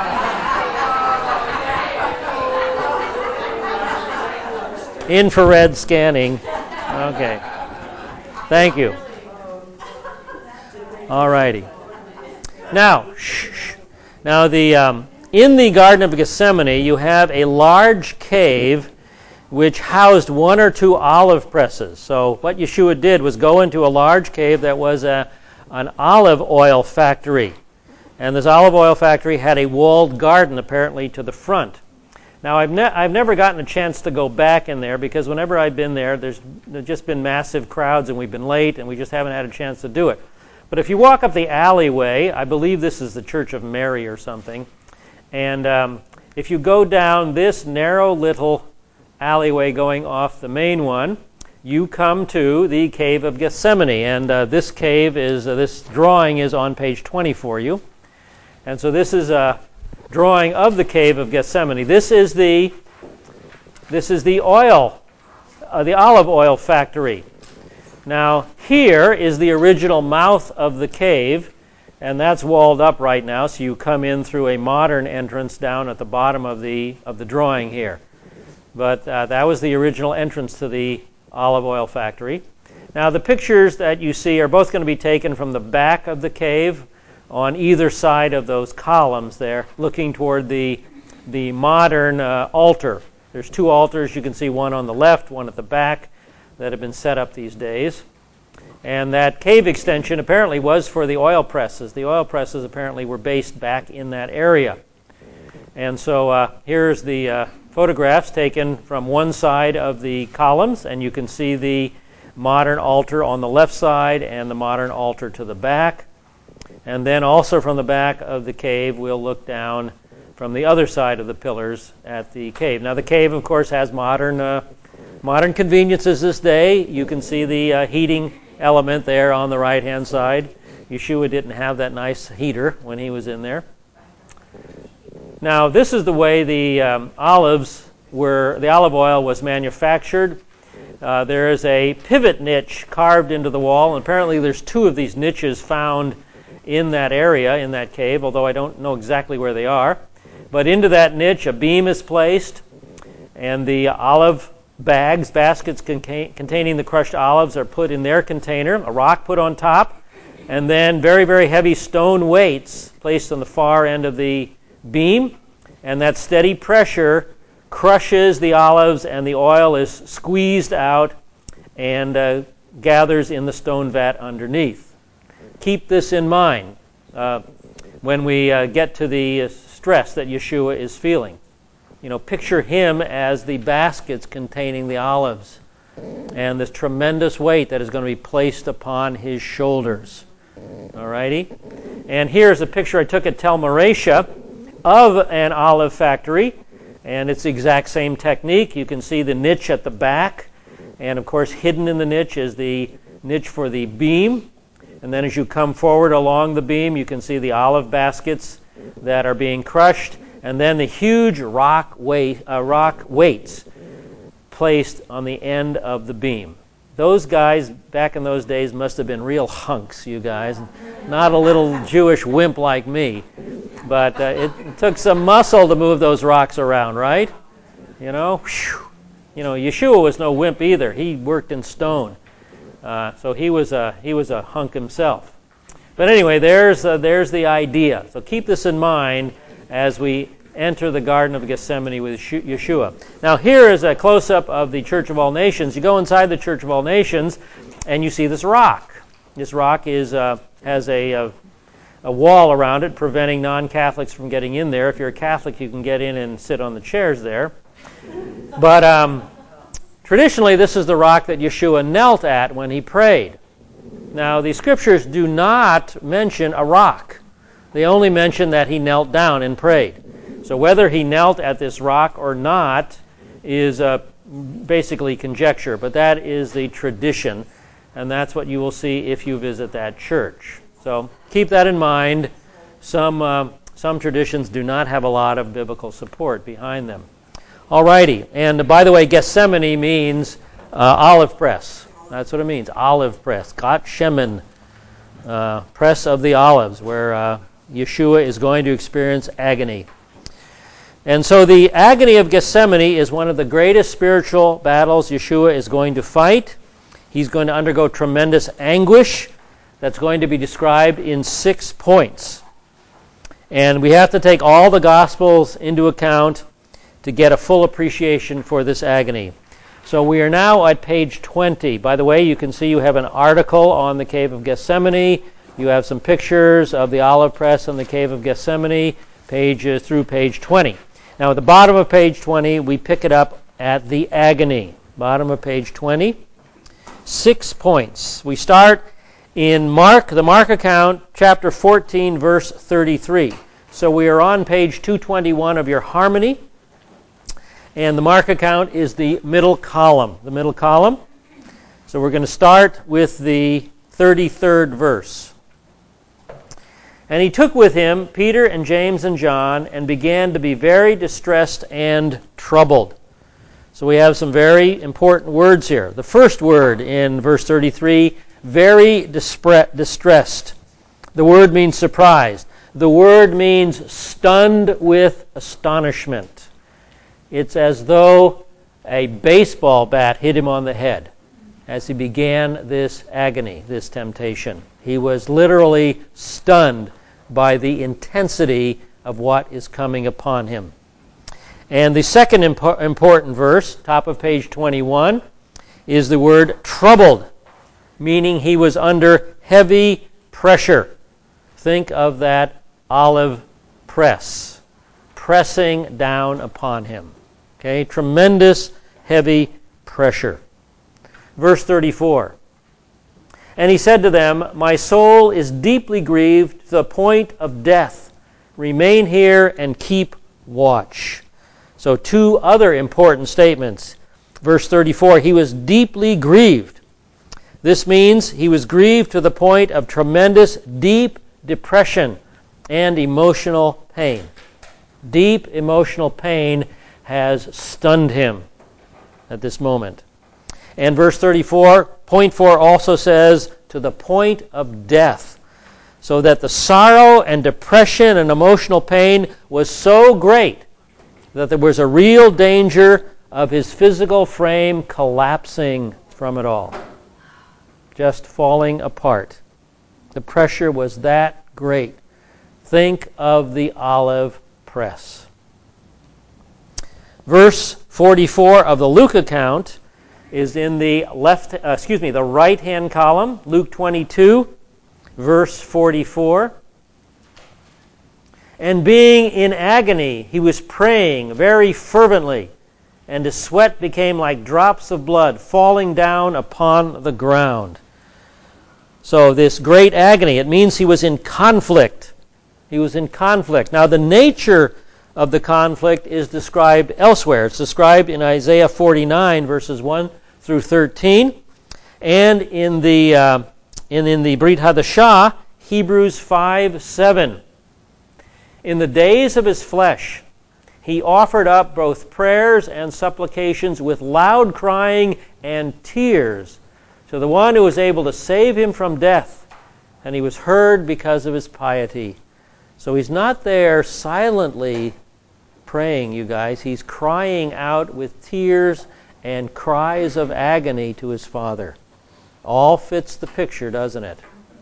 Infrared scanning. Okay. Thank you. All righty. Now, shh, shh. Now the um, in the Garden of Gethsemane, you have a large cave which housed one or two olive presses. So what Yeshua did was go into a large cave that was a, an olive oil factory. And this olive oil factory had a walled garden, apparently, to the front. Now, I've, ne- I've never gotten a chance to go back in there because whenever I've been there, there's, there's just been massive crowds and we've been late and we just haven't had a chance to do it. But if you walk up the alleyway, I believe this is the Church of Mary or something, and um, if you go down this narrow little alleyway going off the main one, you come to the Cave of Gethsemane. And uh, this cave is, uh, this drawing is on page twenty for you. And so this is a drawing of the Cave of Gethsemane. This is the, this is the oil, uh, the olive oil factory. Now, here is the original mouth of the cave, and that's walled up right now, so you come in through a modern entrance down at the bottom of the of the drawing here. But uh, that was the original entrance to the olive oil factory. Now, the pictures that you see are both going to be taken from the back of the cave on either side of those columns there, looking toward the, the modern uh, altar. There's two altars. You can see one on the left, one at the back, that have been set up these days. And that cave extension apparently was for the oil presses. The oil presses apparently were based back in that area. And so uh, here's the uh, photographs taken from one side of the columns, and you can see the modern altar on the left side and the modern altar to the back. And then also from the back of the cave, we'll look down from the other side of the pillars at the cave. Now, the cave, of course, has modern uh, modern conveniences this day. You can see the uh, heating element there on the right-hand side. Yeshua didn't have that nice heater when he was in there. Now, this is the way the um, olives were, the olive oil was manufactured. Uh, there is a pivot niche carved into the wall, and apparently there's two of these niches found in that area, in that cave, although I don't know exactly where they are. But into that niche, a beam is placed, and the olive bags, baskets conca- containing the crushed olives are put in their container, a rock put on top, and then very, very heavy stone weights placed on the far end of the beam, and that steady pressure crushes the olives, and the oil is squeezed out and uh, gathers in the stone vat underneath. Keep this in mind uh, when we uh, get to the uh, stress that Yeshua is feeling. You know, picture him as the baskets containing the olives and this tremendous weight that is going to be placed upon his shoulders. All righty? And here's a picture I took at Tel Marisha of an olive factory, and it's the exact same technique. You can see the niche at the back, and of course hidden in the niche is the niche for the beam. And then as you come forward along the beam, you can see the olive baskets that are being crushed, and then the huge rock weight, uh, rock weights placed on the end of the beam. Those guys back in those days must have been real hunks, you guys. Not a little Jewish wimp like me. But uh, it, it took some muscle to move those rocks around, right? You know? Whew. You know, Yeshua was no wimp either. He worked in stone. Uh, so he was a he was a hunk himself. But anyway, there's uh, there's the idea. So keep this in mind as we enter the Garden of Gethsemane with Yeshua. Now here is a close-up of the Church of All Nations. You go inside the Church of All Nations, and you see this rock. This rock is uh, has a, a a wall around it, preventing non-Catholics from getting in there. If you're a Catholic, you can get in and sit on the chairs there. But um, traditionally, this is the rock that Yeshua knelt at when he prayed. Now, the Scriptures do not mention a rock. They only mention that he knelt down and prayed. So whether he knelt at this rock or not is uh, basically conjecture, but that is the tradition, and that's what you will see if you visit that church. So keep that in mind. Some uh, some traditions do not have a lot of biblical support behind them. Alrighty, and by the way, Gethsemane means uh, olive press. That's what it means, olive press. Gat Shemen, uh, press of the olives, where uh, Yeshua is going to experience agony. And so the agony of Gethsemane is one of the greatest spiritual battles Yeshua is going to fight. He's going to undergo tremendous anguish that's going to be described in six points. And we have to take all the Gospels into account to get a full appreciation for this agony. So we are now at page twenty. By the way, you can see you have an article on the Cave of Gethsemane. You have some pictures of the olive press on the Cave of Gethsemane, pages through page twenty. Now at the bottom of page twenty, we pick it up at the agony. Bottom of page twenty. Six points. We start in Mark, the Mark account, chapter fourteen, verse thirty-three. So we are on page two twenty-one of your Harmony. And the Mark account is the middle column. The middle column. So we're going to start with the thirty-third verse. And he took with him Peter and James and John and began to be very distressed and troubled. So we have some very important words here. The first word in verse thirty-three, very dispre- distressed. The word means surprised. The word means stunned with astonishment. It's as though a baseball bat hit him on the head as he began this agony, this temptation. He was literally stunned by the intensity of what is coming upon him. And the second impo- important verse, top of page twenty-one, is the word troubled, meaning he was under heavy pressure. Think of that olive press, pressing down upon him. Okay, tremendous heavy pressure. Verse thirty-four. And he said to them, my soul is deeply grieved to the point of death. Remain here and keep watch. So two other important statements. Verse thirty-four, he was deeply grieved. This means he was grieved to the point of tremendous, deep depression and emotional pain. Deep emotional pain has stunned him at this moment. And verse thirty-four, point four also says, to the point of death. So that the sorrow and depression and emotional pain was so great that there was a real danger of his physical frame collapsing from it all. Just falling apart. The pressure was that great. Think of the olive press. Verse forty-four of the Luke account is in the left, uh, excuse me, the right-hand column, Luke twenty-two, verse forty-four. And being in agony, he was praying very fervently, and his sweat became like drops of blood falling down upon the ground. So this great agony, it means he was in conflict. He was in conflict. Now the nature of the conflict is described elsewhere. It's described in Isaiah forty-nine, verses one through thirteen, and in the uh, in, in the Brit Hadashah, Hebrews five seven. In the days of his flesh, he offered up both prayers and supplications with loud crying and tears to the one who was able to save him from death, and he was heard because of his piety. So he's not there silently praying, you guys. He's crying out with tears and cries of agony to his Father. All fits the picture, doesn't it?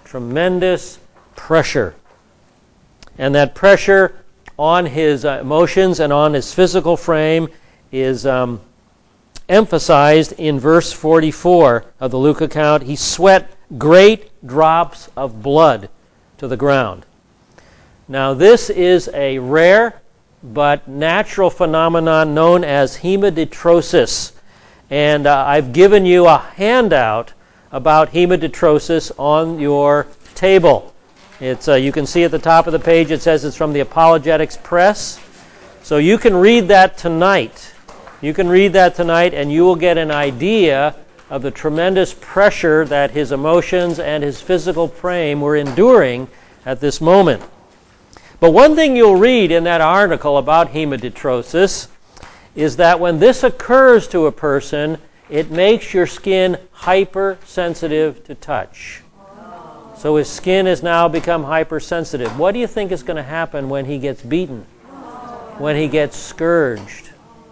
tremendous pressure. And that pressure on his uh, emotions and on his physical frame is um, emphasized in verse forty-four of the Luke account. He sweat great drops of blood to the ground. Now this is a rare but natural phenomenon known as hemodidrosis. And uh, I've given you a handout about hemodidrosis on your table. It's uh, you can see at the top of the page it says it's from the Apologetics Press. So you can read that tonight. You can read that tonight and you will get an idea of the tremendous pressure that his emotions and his physical frame were enduring at this moment. But one thing you'll read in that article about hemodidrosis is that when this occurs to a person, it makes your skin hypersensitive to touch. So his skin has now become hypersensitive. What do you think is going to happen when he gets beaten? When he gets scourged?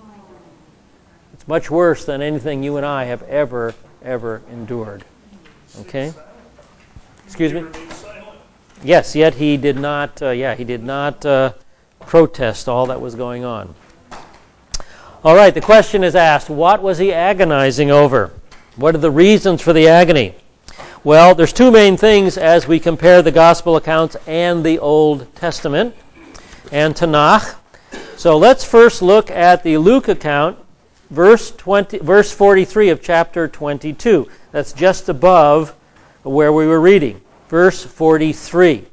It's much worse than anything you and I have ever, ever endured. Okay? Excuse me? Yes, yet he did not, uh, yeah, he did not uh, protest all that was going on. All right, the question is asked, what was he agonizing over? What are the reasons for the agony? Well, there's two main things as we compare the gospel accounts and the Old Testament and Tanakh. So let's first look at the Luke account, verse twenty, verse forty-three of chapter twenty-two. That's just above where we were reading. Verse forty-three.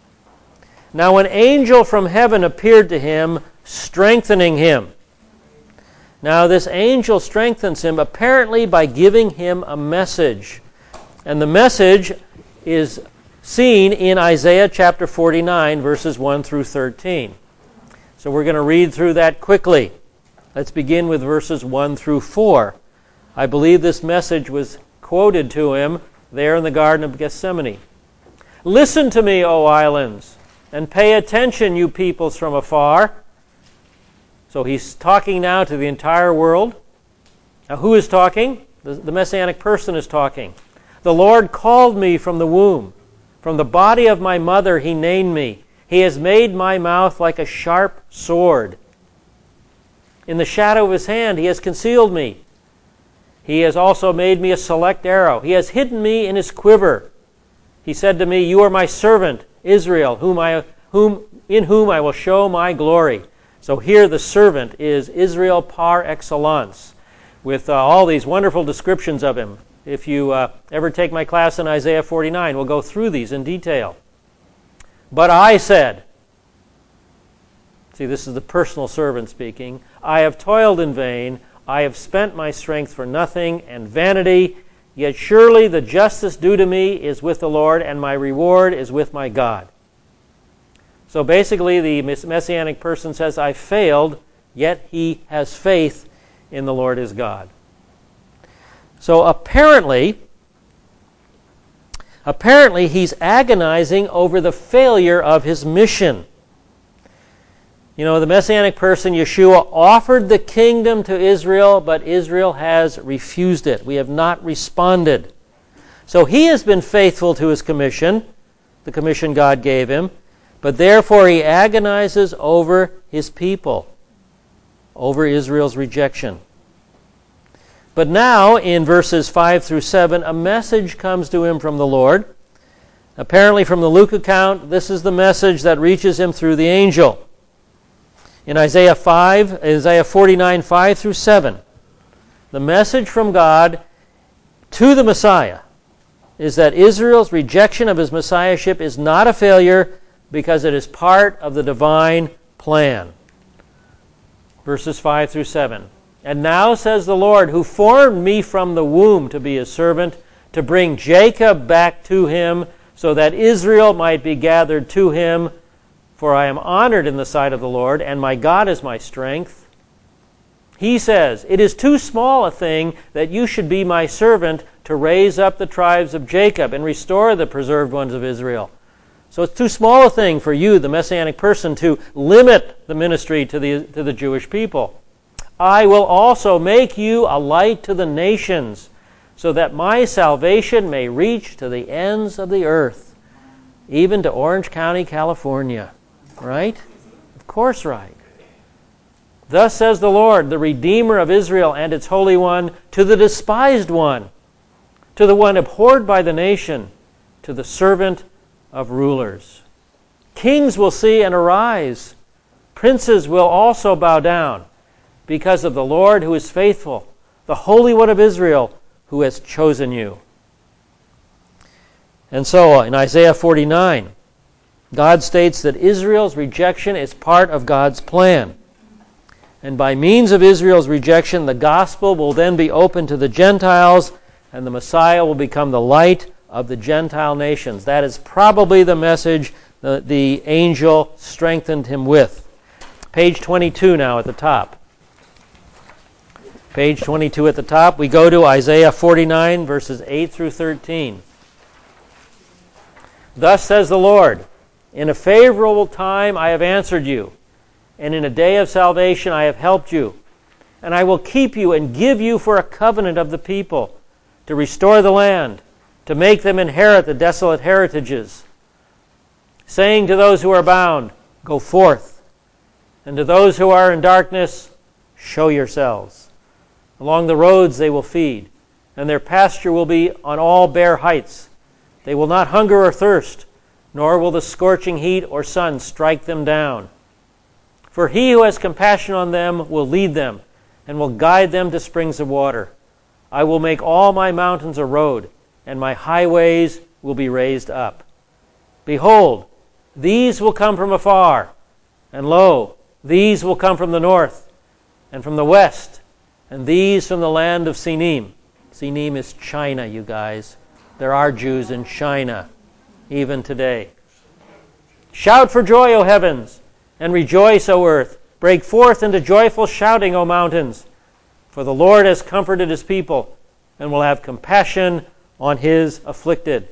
Now an angel from heaven appeared to him, strengthening him. Now this angel strengthens him apparently by giving him a message. And the message is seen in Isaiah chapter forty-nine, verses one through thirteen. So we're going to read through that quickly. Let's begin with verses one through four. I believe this message was quoted to him there in the Garden of Gethsemane. Listen to me, O islands, and pay attention, you peoples from afar. So he's talking now to the entire world. Now who is talking? The, the Messianic person is talking. The Lord called me from the womb. From the body of my mother he named me. He has made my mouth like a sharp sword. In the shadow of his hand he has concealed me. He has also made me a select arrow. He has hidden me in his quiver. He said to me, you are my servant, Israel, whom I, whom, in whom I will show my glory. So here the servant is Israel par excellence, with uh, all these wonderful descriptions of him. If you uh, ever take my class in Isaiah forty-nine, we'll go through these in detail. But I said, see, this is the personal servant speaking, I have toiled in vain, I have spent my strength for nothing and vanity, yet surely the justice due to me is with the Lord, and my reward is with my God. So basically the Messianic person says, I failed, yet he has faith in the Lord his God. So apparently, apparently he's agonizing over the failure of his mission. You know, the Messianic person, Yeshua, offered the kingdom to Israel, but Israel has refused it. We have not responded. So he has been faithful to his commission, the commission God gave him, but therefore he agonizes over his people, over Israel's rejection. But now, in verses five through seven, a message comes to him from the Lord. Apparently from the Luke account, this is the message that reaches him through the angel. In Isaiah five, Isaiah forty-nine, five through seven, the message from God to the Messiah is that Israel's rejection of his Messiahship is not a failure because it is part of the divine plan. Verses five through seven. And now, says the Lord, who formed me from the womb to be his servant, to bring Jacob back to him, so that Israel might be gathered to him. For I am honored in the sight of the Lord, and my God is my strength. He says, it is too small a thing that you should be my servant to raise up the tribes of Jacob and restore the preserved ones of Israel. So it's too small a thing for you, the Messianic person, to limit the ministry to the, to the Jewish people. I will also make you a light to the nations, so that my salvation may reach to the ends of the earth. even to Orange County, California. Right? Of course right. Thus says the Lord, the Redeemer of Israel and its Holy One, to the despised one, to the one abhorred by the nation, to the servant of rulers. Kings will see and arise. Princes will also bow down, because of the Lord who is faithful, the Holy One of Israel, who has chosen you. And so in Isaiah forty-nine, God states that Israel's rejection is part of God's plan. And by means of Israel's rejection, the gospel will then be open to the Gentiles, and the Messiah will become the light of the Gentile nations. That is probably the message the, the angel strengthened him with. Page twenty-two now at the top. Page twenty-two at the top. We go to Isaiah forty-nine, verses eight through thirteen. Thus says the Lord, in a favorable time I have answered you, and in a day of salvation I have helped you. And I will keep you and give you for a covenant of the people, to restore the land, to make them inherit the desolate heritages, saying to those who are bound, go forth, and to those who are in darkness, show yourselves. Along the roads they will feed, and their pasture will be on all bare heights. They will not hunger or thirst, nor will the scorching heat or sun strike them down. For he who has compassion on them will lead them, and will guide them to springs of water. I will make all my mountains a road, and my highways will be raised up. Behold, these will come from afar, and lo, these will come from the north, and from the west, and these from the land of Sinim. Sinim is China, you guys. There are Jews in China, even today. Shout for joy, O heavens, and rejoice, O earth. Break forth into joyful shouting, O mountains. For the Lord has comforted his people, and will have compassion on his afflicted.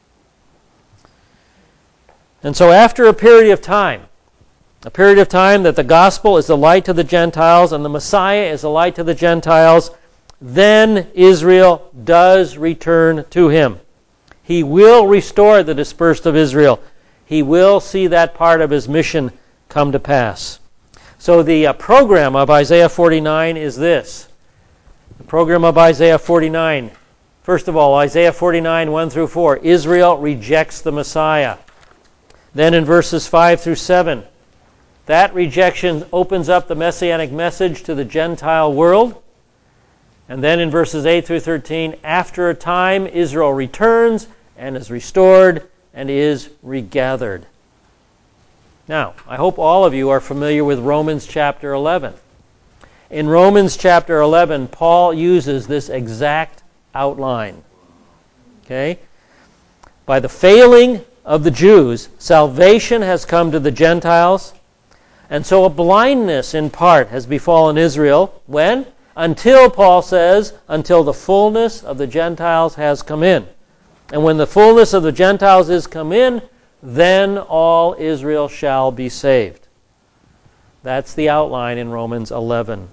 And so after a period of time, a period of time that the gospel is the light to the Gentiles, and the Messiah is the light to the Gentiles, then Israel does return to him. He will restore the dispersed of Israel. He will see that part of his mission come to pass. So the uh, program of Isaiah forty-nine is this. The program of Isaiah forty-nine. First of all, Isaiah forty-nine, one through four. Israel rejects the Messiah. Then in verses five through seven, that rejection opens up the messianic message to the Gentile world. And then in verses eight through thirteen, after a time, Israel returns and is restored and is regathered. Now, I hope all of you are familiar with Romans chapter eleven. In Romans chapter eleven, Paul uses this exact outline. Okay? By the failing of the Jews, salvation has come to the Gentiles, and so a blindness in part has befallen Israel. When? Until, Paul says, until the fullness of the Gentiles has come in. And when the fullness of the Gentiles is come in, then all Israel shall be saved. That's the outline in Romans eleven.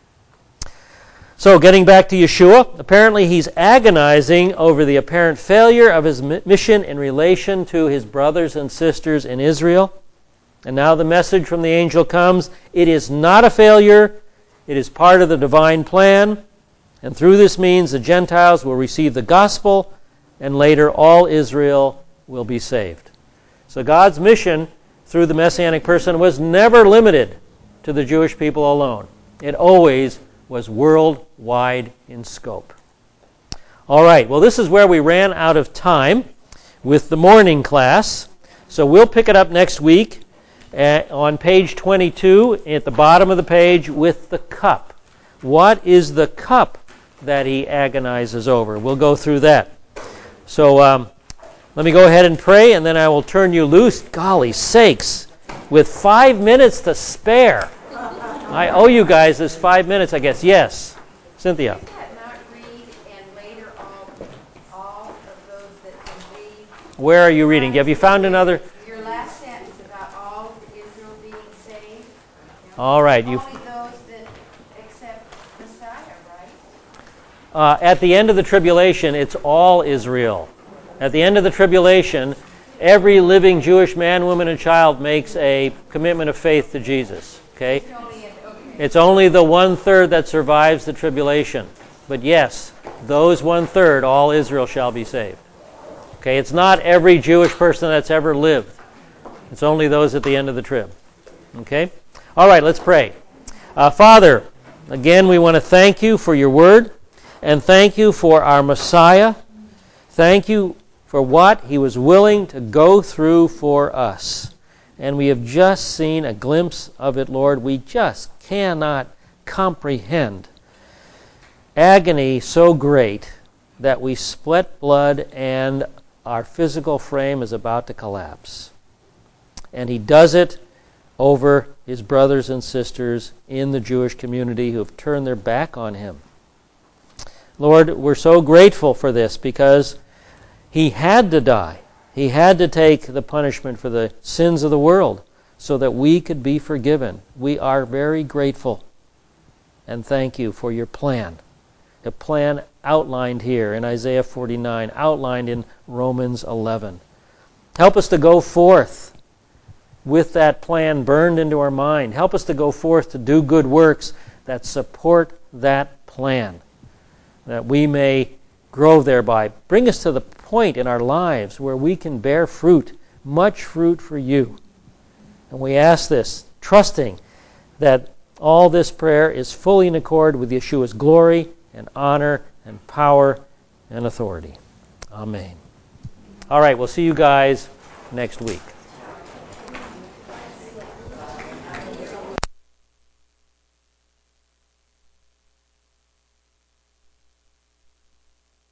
So, getting back to Yeshua, apparently he's agonizing over the apparent failure of his mission in relation to his brothers and sisters in Israel. And now the message from the angel comes. It is not a failure. It is part of the divine plan. And through this means the Gentiles will receive the gospel, and later all Israel will be saved. So God's mission through the Messianic person was never limited to the Jewish people alone. It always was worldwide in scope. All right, well, this is where we ran out of time with the morning class. So we'll pick it up next week at, on page twenty-two at the bottom of the page with the cup. What is the cup that he agonizes over? We'll go through that. So um, let me go ahead and pray, and then I will turn you loose. Golly sakes, with five minutes to spare. I owe you guys this five minutes, I guess. Yes, Cynthia. Does that not read, and later all, all of those that believe? Where are you reading? Have you found another? Your last sentence about all of Israel being saved. All right. Only You've, those that accept Messiah, right? uh, at the end of the tribulation, it's all Israel. At the end of the tribulation, every living Jewish man, woman, and child makes a commitment of faith to Jesus. Okay? It's only the one-third that survives the tribulation. But yes, those one-third, all Israel shall be saved. Okay? It's not every Jewish person that's ever lived. It's only those at the end of the trib. Okay? All right, let's pray. Uh, Father, again, we want to thank you for your word, and thank you for our Messiah. Thank you for what he was willing to go through for us. And we have just seen a glimpse of it, Lord. We just cannot comprehend agony so great that we sweat blood and our physical frame is about to collapse. And he does it over his brothers and sisters in the Jewish community who have turned their back on him. Lord, we're so grateful for this because he had to die. He had to take the punishment for the sins of the world so that we could be forgiven. We are very grateful and thank you for your plan. The plan outlined here in Isaiah forty-nine, outlined in Romans eleven. Help us to go forth with that plan burned into our mind. Help us to go forth to do good works that support that plan, that we may grow thereby. Bring us to the point in our lives where we can bear fruit, much fruit for you. And we ask this, trusting that all this prayer is fully in accord with Yeshua's glory and honor and power and authority. Amen. All right, we'll see you guys next week.